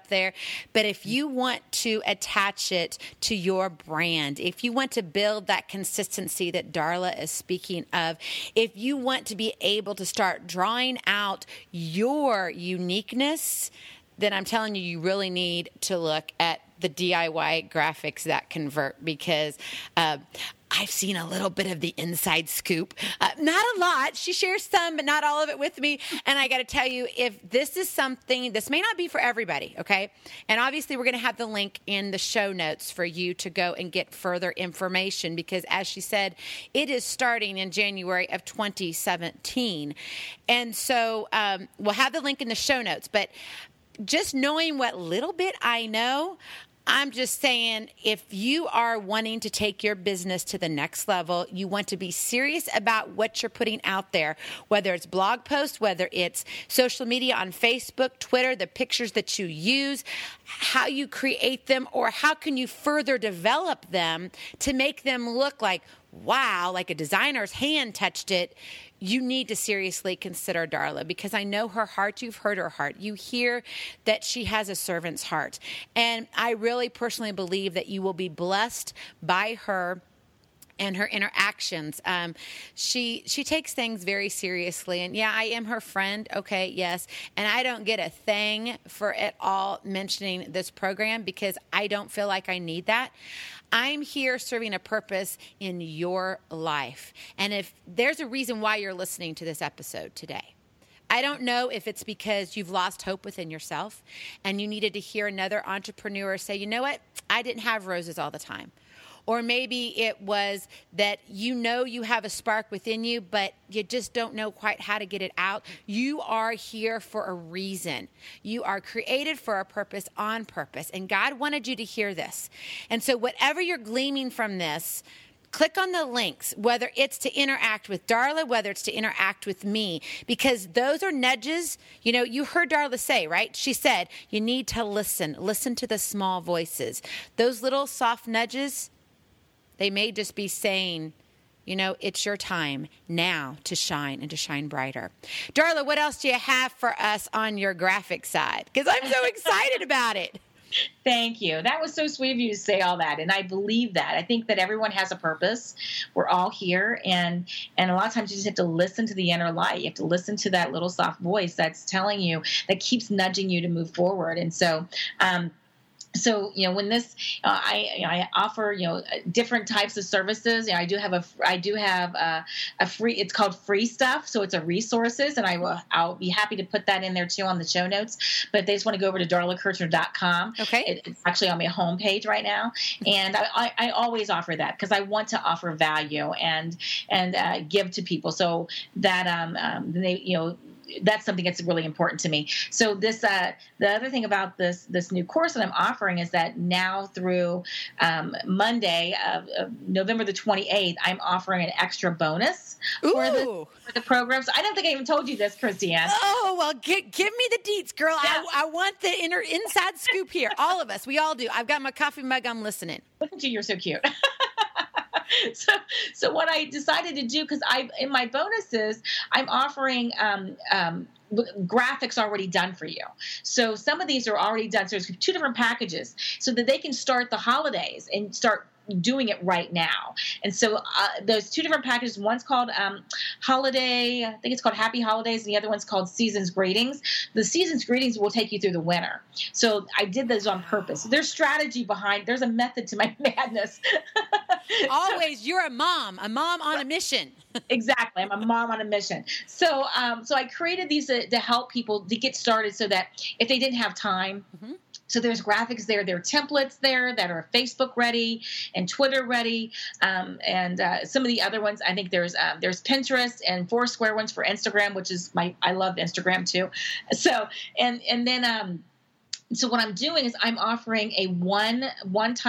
But if you want to attach it to your brand, if you want to build that consistency that Darla is speaking of, if you want to be able to start drawing out your uniqueness, then I'm telling you, you really need to look at the D I Y graphics that convert, because uh, I've seen a little bit of the inside scoop. Uh, not a lot. She shares some, but not all of it with me. And I got to tell you, if this is something, this may not be for everybody, okay? And obviously, we're going to have the link in the show notes for you to go and get further information, because as she said, it is starting in January of twenty seventeen. And so um, we'll have the link in the show notes. But just knowing what little bit I know, I'm just saying, if you are wanting to take your business to the next level, you want to be serious about what you're putting out there, whether it's blog posts, whether it's social media on Facebook, Twitter, the pictures that you use, how you create them, or how can you further develop them to make them look like, wow, like a designer's hand touched it. You need to seriously consider Darla, because I know her heart. You've heard her heart. You hear that she has a servant's heart. And I really personally believe that you will be blessed by her and her interactions. Um, she she takes things very seriously. And yeah, I am her friend. Okay, yes. And I don't get a thing for it all mentioning this program, because I don't feel like I need that. I'm here serving a purpose in your life. And if there's a reason why you're listening to this episode today, I don't know if it's because you've lost hope within yourself and you needed to hear another entrepreneur say, you know what, I didn't have roses all the time. Or maybe it was that you know you have a spark within you, but you just don't know quite how to get it out. You are here for a reason. You are created for a purpose, on purpose. And God wanted you to hear this. And so whatever you're gleaming from this, click on the links, whether it's to interact with Darla, whether it's to interact with me, because those are nudges. You know, you heard Darla say, right? She said, you need to listen. Listen to the small voices. Those little soft nudges, they may just be saying, you know, it's your time now to shine and to shine brighter. Darla, what else do you have for us on your graphic side? Because I'm so excited about it. Thank you. That was so sweet of you to say all that. And I believe that. I think that everyone has a purpose. We're all here. And, and a lot of times you just have to listen to the inner light. You have to listen to that little soft voice that's telling you, that keeps nudging you to move forward. And so, um, So, you know, when this, uh, I, you know, I offer, you know, different types of services. You know, I do have a, I do have a, a free, it's called Free Stuff. So it's a resources, and I will, I'll be happy to put that in there too on the show notes. But if they just want to go over to darla kirchner dot com. Okay. It, it's actually on my homepage right now. And I, I, I always offer that because I want to offer value and, and uh, give to people. So that, um, um, they, you know, that's something that's really important to me. So this, uh, the other thing about this, this new course that I'm offering is that now through um, Monday of, of November the twenty-eighth, I'm offering an extra bonus for the, for the program. So I don't think I even told you this, Christiane. Oh, well, give, give me the deets, girl. Yeah. I, I want the inner inside scoop here. All of us, we all do. I've got my coffee mug. I'm listening. Look at you. You're so cute. So, so what I decided to do, because I, in my bonuses, I'm offering um, um, graphics already done for you. So some of these are already done. So there's two different packages so that they can start the holidays and start doing it right now. And so uh, those two different packages, one's called um, Holiday, I think it's called Happy Holidays, and the other one's called Season's Greetings. The Season's Greetings will take you through the winter. So I did those on purpose. There's strategy behind, there's a method to my madness. Always, you're a mom, a mom on a mission. Exactly. I'm a mom on a mission. So, um, so I created these to, to help people to get started so that if they didn't have time, mm-hmm. So there's graphics there. There are templates there that are Facebook ready and Twitter ready. Um, and uh, some of the other ones, I think there's um, there's Pinterest and Foursquare ones for Instagram, which is my, I love Instagram too. So, and, and then, um, so what I'm doing is I'm offering a one, one-time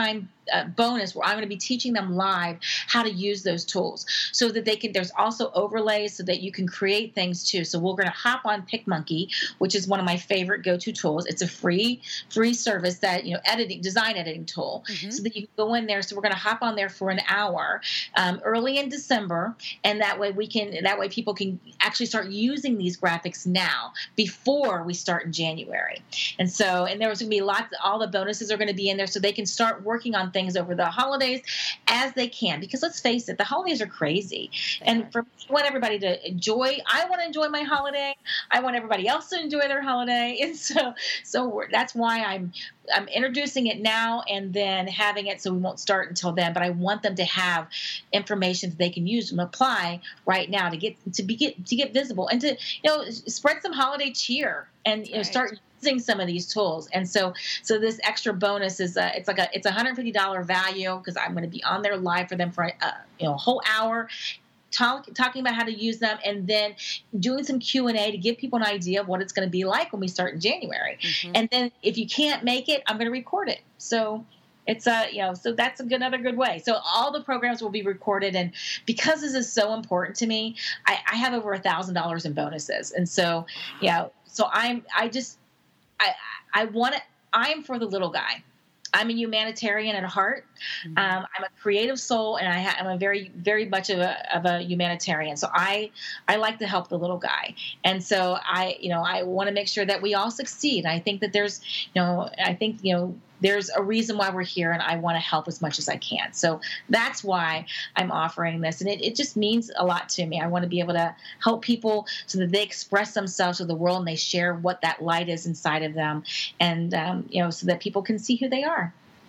uh, bonus where I'm going to be teaching them live how to use those tools so that they can, there's also overlays so that you can create things too. So we're going to hop on PicMonkey, which is one of my favorite go-to tools. It's a free, free service that, you know, editing, design editing tool, mm-hmm. so that you can go in there. So we're going to hop on there for an hour um, early in December. And that way we can, that way people can actually start using these graphics now before we start in January. And so, and there was going to be lots, all the bonuses are going to be in there so they can start working on things over the holidays as they can, because let's face it, the holidays are crazy. They and are. For I want everybody to enjoy, I want to enjoy my holiday. I want everybody else to enjoy their holiday. And so, so we're, that's why I'm, I'm introducing it now and then having it so we won't start until then. But I want them to have information that they can use and apply right now to get to be get to get visible and to, you know, spread some holiday cheer and, you know, right. start using some of these tools. And so, so this extra bonus is uh, it's like a it's a one hundred fifty dollars value because I'm going to be on there live for them for a, you know, a whole hour. Talk, talking about how to use them and then doing some Q and A to give people an idea of what it's going to be like when we start in January. Mm-hmm. And then if you can't make it, I'm going to record it. So it's a, you know, so that's a good, another good way. So all the programs will be recorded. And because this is so important to me, I, I have over a thousand dollars in bonuses. And so, you know, so I'm, I just, I, I want to, I'm for the little guy. I'm a humanitarian at heart. Mm-hmm. Um, I'm a creative soul, and I ha- I'm a very, very much of a, of a humanitarian. So I, I like to help the little guy, and so I, you know, I want to make sure that we all succeed. I think that there's, you know, I think you know. There's a reason why we're here, and I want to help as much as I can. So that's why I'm offering this, and it, it just means a lot to me. I want to be able to help people so that they express themselves to the world and they share what that light is inside of them, and um, you know, so that people can see who they are.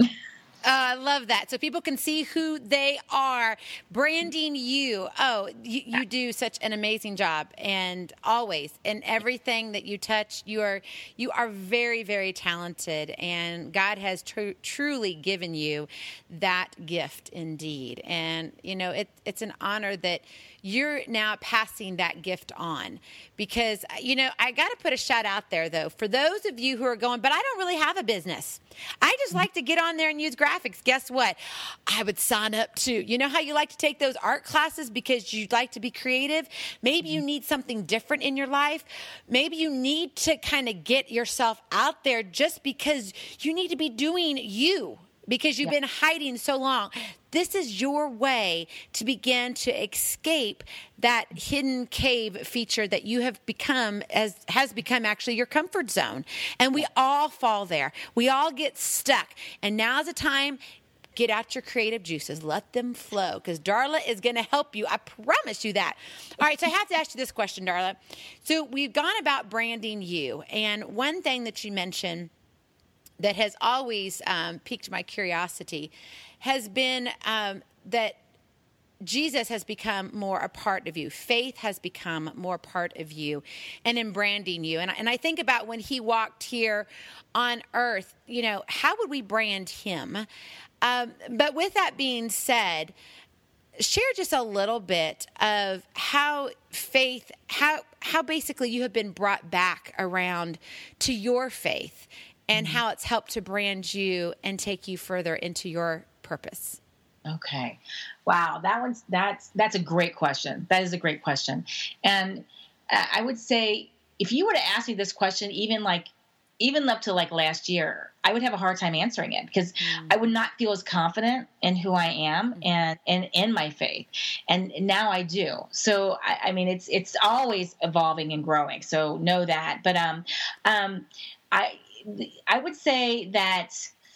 Uh, I love that. So people can see who they are. Branding you. Oh, you, you do such an amazing job. And always, in everything that you touch, you are you are very, very talented. And God has tr- truly given you that gift indeed. And, you know, it, it's an honor that you're now passing that gift on. Because, you know, I got to put a shout out there, though, for those of you who are going, but I don't really have a business. I just like to get on there and use graphics. Guess what? I would sign up too. You know how you like to take those art classes because you'd like to be creative? Maybe you need something different in your life. Maybe you need to kind of get yourself out there just because you need to be doing you. Because you've yeah. been hiding so long. This is your way to begin to escape that hidden cave feature that you have become, as has become actually your comfort zone. And we all fall there. We all get stuck. And now's the time. Get out your creative juices. Let them flow, because Darla is going to help you. I promise you that. All right, so I have to ask you this question, Darla. So we've gone about branding you. And one thing that you mentioned that has always um, piqued my curiosity has been um, that Jesus has become more a part of you. Faith has become more part of you and in branding you. And I, and I think about when he walked here on earth, you know, how would we brand him? Um, but with that being said, share just a little bit of how faith, how how basically you have been brought back around to your faith and mm-hmm. how it's helped to brand you and take you further into your purpose. Okay. Wow. That one's, that's, that's a great question. That is a great question. And I would say if you were to ask me this question, even like, even up to like last year, I would have a hard time answering it because mm. I would not feel as confident in who I am mm. and, and in my faith. And now I do. So, I, I mean, it's, it's always evolving and growing. So know that. But, um, um, I, I would say that,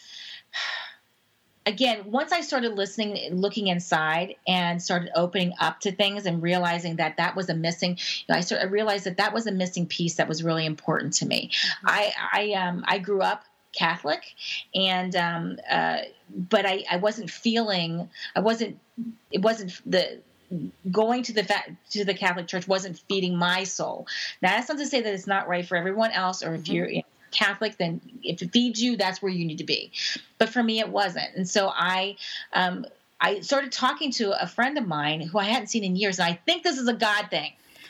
again, once I started listening, looking inside and started opening up to things and realizing that that was a missing, you know, I started, I realized that that was a missing piece that was really important to me. Mm-hmm. I, I, um, I grew up Catholic and, um, uh, but I, I wasn't feeling, I wasn't, it wasn't the, going to the fa- to the Catholic Church wasn't feeding my soul. Now, that's not to say that it's not right for everyone else, or if mm-hmm. you're, you know, Catholic, then if it feeds you, that's where you need to be. But for me, it wasn't. And so I, um, I started talking to a friend of mine who I hadn't seen in years. And I think this is a God thing.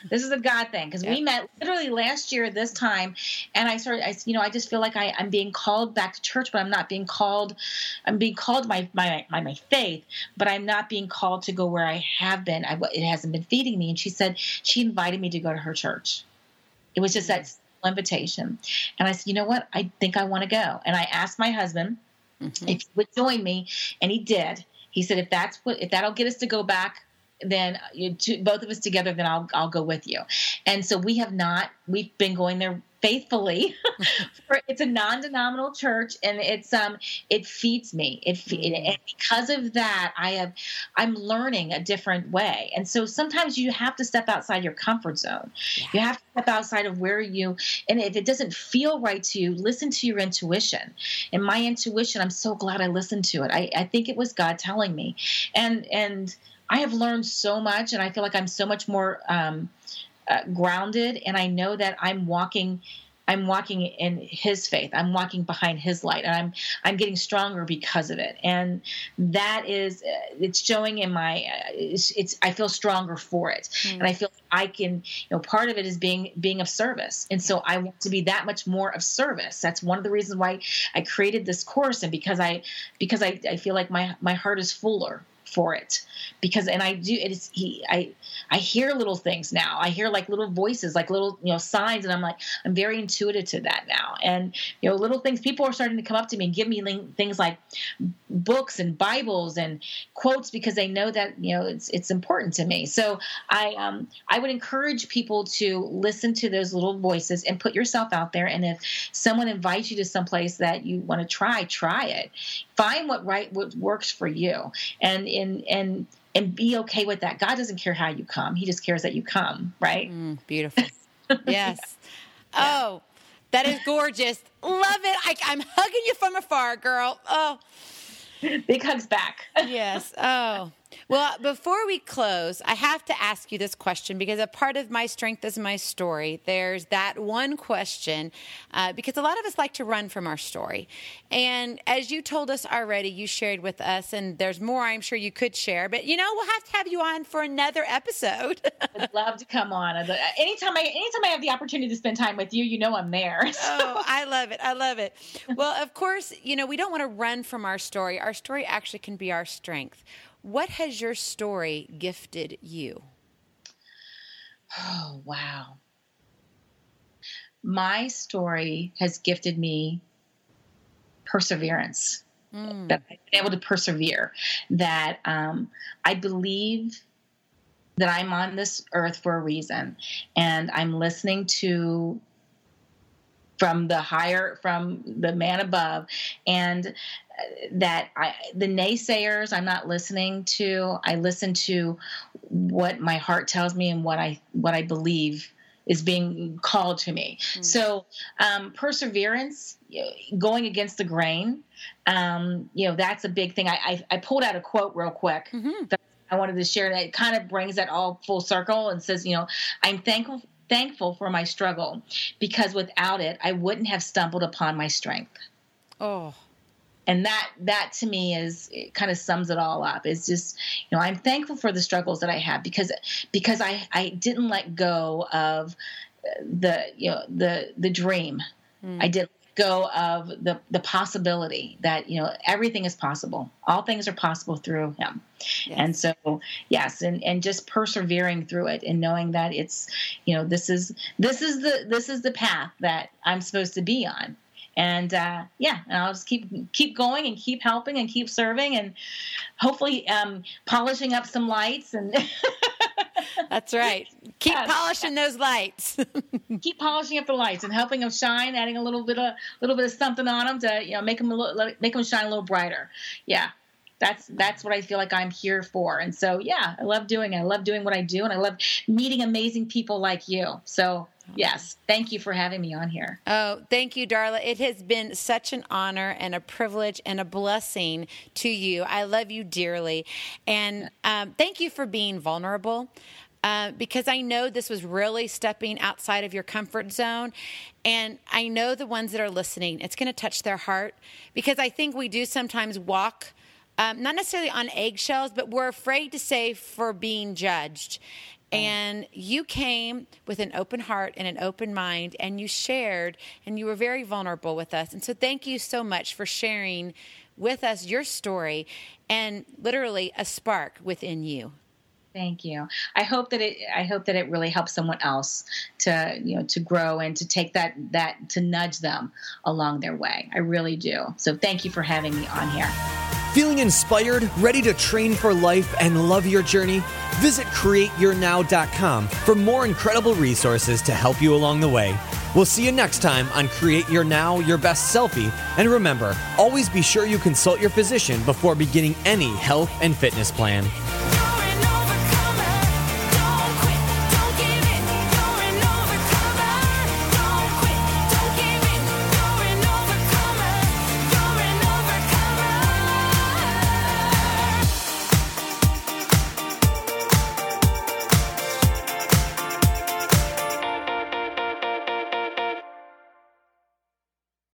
This is a God thing. Because Yep. we met literally last year this time, and I started, I, you know, I just feel like I, I'm being called back to church, but I'm not being called, I'm being called by my, my, my faith, but I'm not being called to go where I have been. I, it hasn't been feeding me. And she said, she invited me to go to her church. It was just that invitation. And I said, you know what? I think I want to go. And I asked my husband mm-hmm. if he would join me, and he did. He said, if that's what, if that'll get us to go back, then you two, both of us together, then I'll, I'll go with you. And so we have not, we've been going there faithfully. For, it's a non-denominational church, and it's, um, it feeds me. It, feed, and because of that, I have, I'm learning a different way. And so sometimes you have to step outside your comfort zone. Yeah. You have to step outside of where you, and if it doesn't feel right to you, listen to your intuition. And my intuition, I'm so glad I listened to it. I, I think it was God telling me. And, and, I have learned so much, and I feel like I'm so much more um, uh, grounded, and I know that I'm walking, I'm walking in His faith. I'm walking behind His light, and I'm I'm getting stronger because of it. And that is, uh, it's showing in my, uh, it's, it's I feel stronger for it, mm. and I feel I can, you know, part of it is being being of service, and so I want to be that much more of service. That's one of the reasons why I created this course, and because I because I, I feel like my my heart is fuller for it, because and I do it is he I I hear little things now. I hear like little voices, like little, you know, signs, and I'm like, I'm very intuitive to that now. And you know, little things, people are starting to come up to me and give me things like books and Bibles and quotes, because they know that, you know, it's it's important to me. So I um I would encourage people to listen to those little voices and put yourself out there. And if someone invites you to someplace that you want to try, try it. Find what right what works for you, and and and and be okay with that. God doesn't care how you come; He just cares that you come. Right? Mm, beautiful. Yes. Yeah. Oh, that is gorgeous. Love it. I, I'm hugging you from afar, girl. Oh, big hugs back. Yes. Oh. Well, before we close, I have to ask you this question, because a part of my strength is my story. There's that one question, uh, because a lot of us like to run from our story. And as you told us already, you shared with us, and there's more I'm sure you could share, but you know, we'll have to have you on for another episode. I'd love to come on. Anytime I, anytime I have the opportunity to spend time with you, you know I'm there. So. Oh, I love it. I love it. Well, of course, you know, we don't want to run from our story. Our story actually can be our strength. What has your story gifted you? Oh, wow. My story has gifted me perseverance. Mm. That I've been able to persevere. That um, I believe that I'm on this earth for a reason, and I'm listening to from the higher, from the man above, and that I, the naysayers, I'm not listening to. I listen to what my heart tells me and what I what I believe is being called to me. Mm. So um, perseverance, going against the grain, um, you know, that's a big thing. I, I, I pulled out a quote real quick mm-hmm. that I wanted to share. That kind of brings that all full circle and says, you know, I'm thankful. thankful for my struggle, because without it, I wouldn't have stumbled upon my strength. Oh, and that, that to me is, it kind of sums it all up. It's just, you know, I'm thankful for the struggles that I have, because, because I, I didn't let go of the, you know, the, the dream. Mm. I didn't let go of the, the possibility that, you know, everything is possible. All things are possible through Him. Yes. And so, yes, and, and just persevering through it, and knowing that it's, you know, this is, this is the, this is the path that I'm supposed to be on. And, uh, yeah, and I'll just keep, keep going and keep helping and keep serving, and hopefully, um, polishing up some lights and that's right. Keep yeah. polishing those lights. Keep polishing up the lights and helping them shine, adding a little bit of, little bit of something on them to, you know, make them a little, make them shine a little brighter. Yeah. That's that's what I feel like I'm here for. And so, yeah, I love doing it. I love doing what I do, and I love meeting amazing people like you. So, yes, thank you for having me on here. Oh, thank you, Darla. It has been such an honor and a privilege and a blessing to you. I love you dearly. And um, thank you for being vulnerable. Uh, because I know this was really stepping outside of your comfort zone. And I know the ones that are listening, it's going to touch their heart, because I think we do sometimes walk Um, not necessarily on eggshells, but we're afraid to say for being judged. And you came with an open heart and an open mind, and you shared, and you were very vulnerable with us. And so thank you so much for sharing with us your story and literally a spark within you. Thank you. I hope that it. I hope that it really helps someone else to, you know, to grow and to take that that to nudge them along their way. I really do. So thank you for having me on here. Feeling inspired, ready to train for life and love your journey? Visit create your now dot com for more incredible resources to help you along the way. We'll see you next time on Create Your Now, Your Best Selfie. And remember, always be sure you consult your physician before beginning any health and fitness plan.